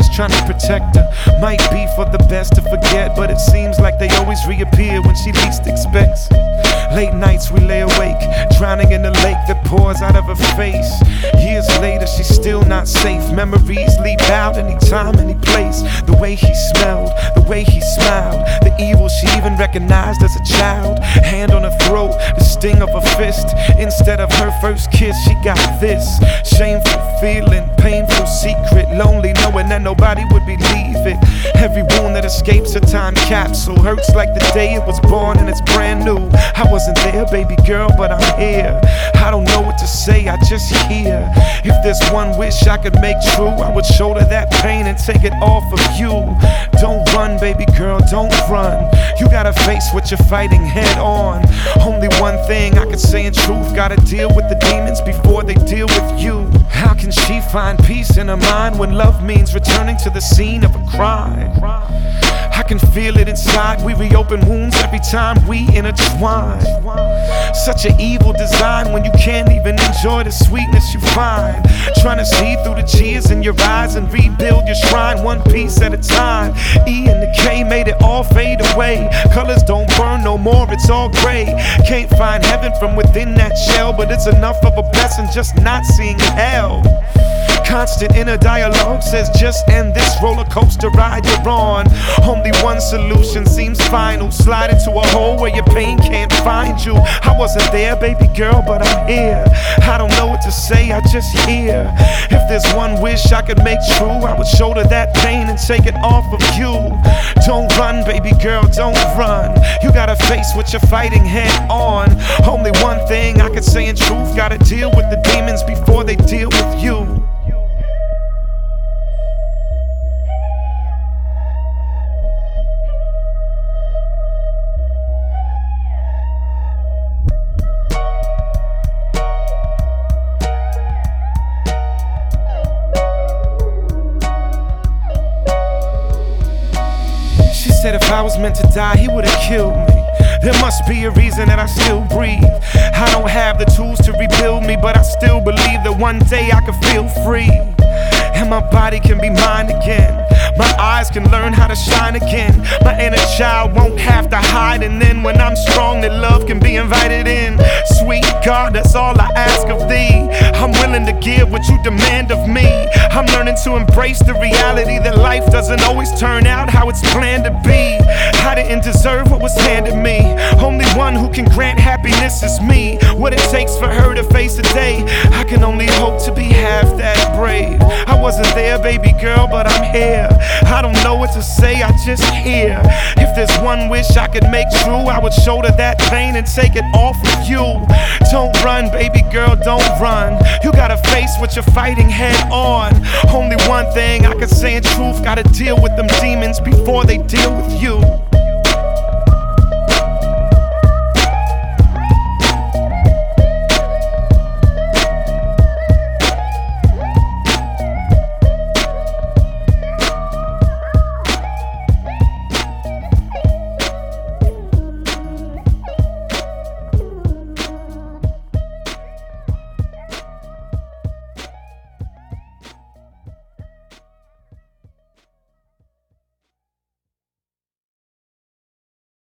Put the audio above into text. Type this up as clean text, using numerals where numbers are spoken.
trying to protect her. Might be for the best to forget, but it seems like they always reappear when she least expects it. Late nights we lay awake, drowning in the lake that pours out of her face. Years later she's still not safe. Memories leap out any time, any place. The way he smelled, the way he smiled, the evil she even recognized as a child. Hand on her throat, the sting of a fist. Instead of her first kiss, she got this shameful feeling, painful secret, lonely knowing that nobody would believe it. Every wound that escapes a time capsule hurts like the day it was born and it's brand new. I wasn't there, baby girl, but I'm here. I don't know what to say, I just hear. If there's one wish I could make true, I would shoulder that pain and take it off of you. Don't run, baby girl, don't run. You gotta face what you're fighting head on. Only one thing I could say in truth, gotta deal with the demons before they deal with you. How can she find peace in her mind when love means returning to the scene of a crime? I can feel it inside, we reopen wounds every time we intertwine. Such an evil design when you can't even enjoy the sweetness you find. Trying to see through the tears in your eyes and rebuild your shrine one piece at a time. E and the K made it all fade away. Colors don't burn no more, it's all gray. Can't find heaven from within that shell, but it's enough of a blessing just not seeing hell. Constant inner dialogue says just end this roller coaster ride you're on. Only one solution seems final. Slide into a hole where your pain can't find you. I wasn't there, baby girl, but I'm here. I don't know what to say, I just hear. If there's one wish I could make true, I would shoulder that pain and take it off of you. Don't run, baby girl, don't run. You gotta face what you're fighting head on. Only one thing I could say in truth, gotta deal with the demons before they deal with you. Said if I was meant to die, he would've killed me. There must be a reason that I still breathe. I don't have the tools to rebuild me, but I still believe that one day I can feel free. And my body can be mine again. My eyes can learn how to shine again. My inner child won't have to hide. And then when I'm strong, that love can be invited in. Sweet God, that's all I ask of thee. I'm willing to give what you demand of me. I'm learning to embrace the reality that life doesn't always turn out how it's planned to be. I didn't deserve what was handed me. Only one who can grant happiness is me. What it takes for her to face a day, I can only hope to be half that brave. I wasn't there, baby girl, but I'm here. I don't know what to say, I just hear. If there's one wish I could make true, I would shoulder that pain and take it off of you. Don't run, baby girl, don't run. You gotta face what you're fighting head on. Only one thing I can say in truth, gotta deal with them demons before they deal with you.